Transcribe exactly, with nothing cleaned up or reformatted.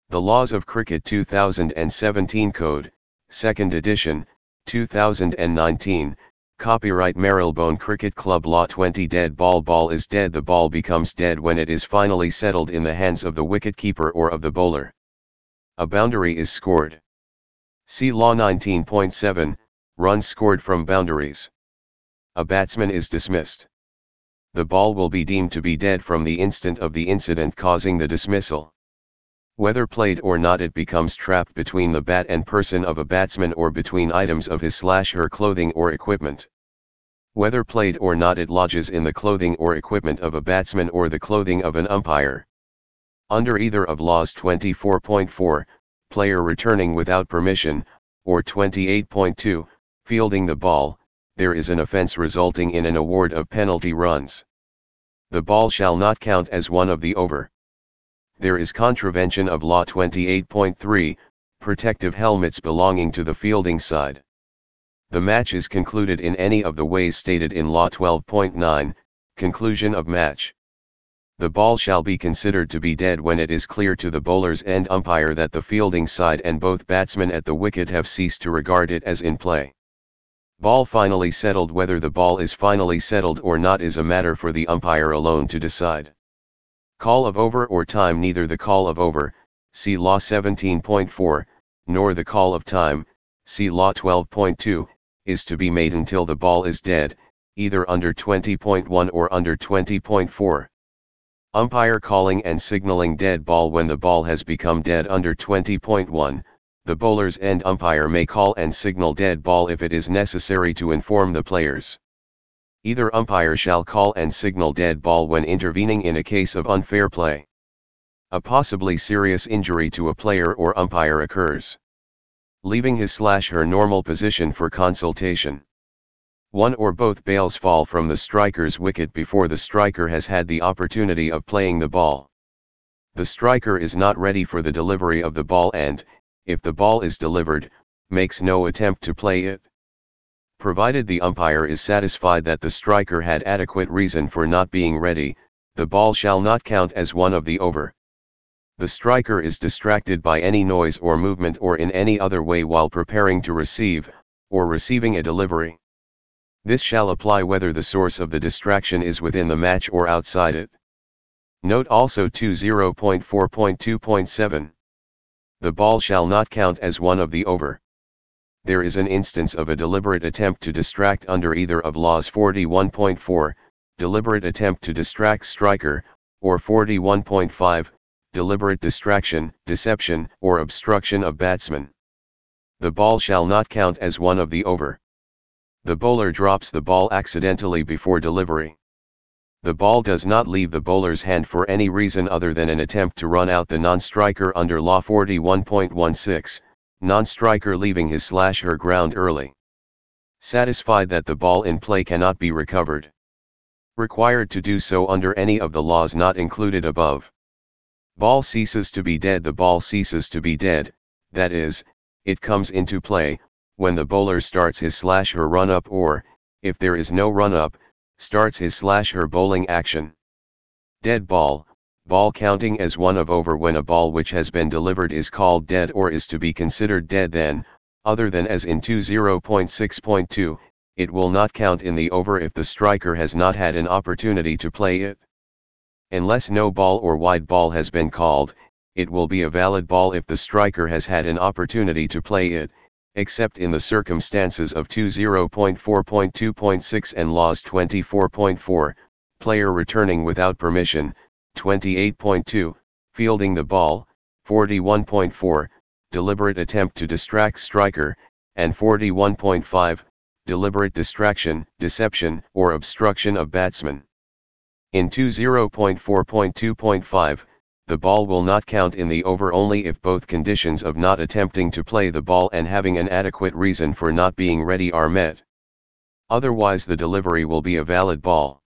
The Laws of Cricket two thousand seventeen Code, second edition, two thousand nineteen, copyright Marylebone Cricket Club Law twenty. Dead ball. Ball is dead. The ball becomes dead when it is finally settled in the hands of the wicket-keeper or of the bowler. A boundary is scored. See Law nineteen point seven, runs scored from boundaries. A batsman is dismissed. The ball will be deemed to be dead from the instant of the incident causing the dismissal. Whether played or not, it becomes trapped between the bat and person of a batsman or between items of his slash her clothing or equipment. Whether played or not, it lodges in the clothing or equipment of a batsman or the clothing of an umpire. Under either of Laws twenty-four point four, player returning without permission, or twenty-eight point two, fielding the ball, there is an offence resulting in an award of penalty runs. The ball shall not count as one of the over. There is contravention of Law twenty-eight point three, protective helmets belonging to the fielding side. The match is concluded in any of the ways stated in Law twelve point nine, conclusion of match. The ball shall be considered to be dead when it is clear to the bowler's end umpire that the fielding side and both batsmen at the wicket have ceased to regard it as in play. Ball finally settled. Whether the ball is finally settled or not is a matter for the umpire alone to decide. Call of over or time. Neither the call of over, see Law seventeen point four, nor the call of time, see Law twelve point two, is to be made until the ball is dead, either under twenty point one or under twenty point four. Umpire calling and signaling dead ball. When the ball has become dead under twenty point one, the bowler's end umpire may call and signal dead ball if it is necessary to inform the players. Either umpire shall call and signal dead ball when intervening in a case of unfair play. A possibly serious injury to a player or umpire occurs. Leaving his slash her normal position for consultation. One or both bails fall from the striker's wicket before the striker has had the opportunity of playing the ball. The striker is not ready for the delivery of the ball and, if the ball is delivered, makes no attempt to play it. Provided the umpire is satisfied that the striker had adequate reason for not being ready, the ball shall not count as one of the over. The striker is distracted by any noise or movement or in any other way while preparing to receive, or receiving a delivery. This shall apply whether the source of the distraction is within the match or outside it. Note also twenty point four point two point seven. The ball shall not count as one of the over. There is an instance of a deliberate attempt to distract under either of Laws forty-one point four, deliberate attempt to distract striker, or forty-one point five, deliberate distraction, deception, or obstruction of batsman. The ball shall not count as one of the over. The bowler drops the ball accidentally before delivery. The ball does not leave the bowler's hand for any reason other than an attempt to run out the non-striker under Law forty-one point sixteen, non-striker leaving his slash her ground early. Satisfied that the ball in play cannot be recovered. Required to do so under any of the laws not included above. Ball ceases to be dead. The ball ceases to be dead, that is, it comes into play, when the bowler starts his slash her run-up or, if there is no run-up, starts his slash her bowling action. Dead ball, ball counting as one of over. When a ball which has been delivered is called dead or is to be considered dead, then, other than as in twenty point six point two, it will not count in the over if the striker has not had an opportunity to play it. Unless no ball or wide ball has been called, it will be a valid ball if the striker has had an opportunity to play it, except in the circumstances of twenty point four point two point six and Laws twenty-four point four, player returning without permission, twenty-eight point two, fielding the ball, forty-one point four, deliberate attempt to distract striker, and forty-one point five, deliberate distraction, deception, or obstruction of batsman. In twenty point four point two point five, the ball will not count in the over only if both conditions of not attempting to play the ball and having an adequate reason for not being ready are met. Otherwise the delivery will be a valid ball.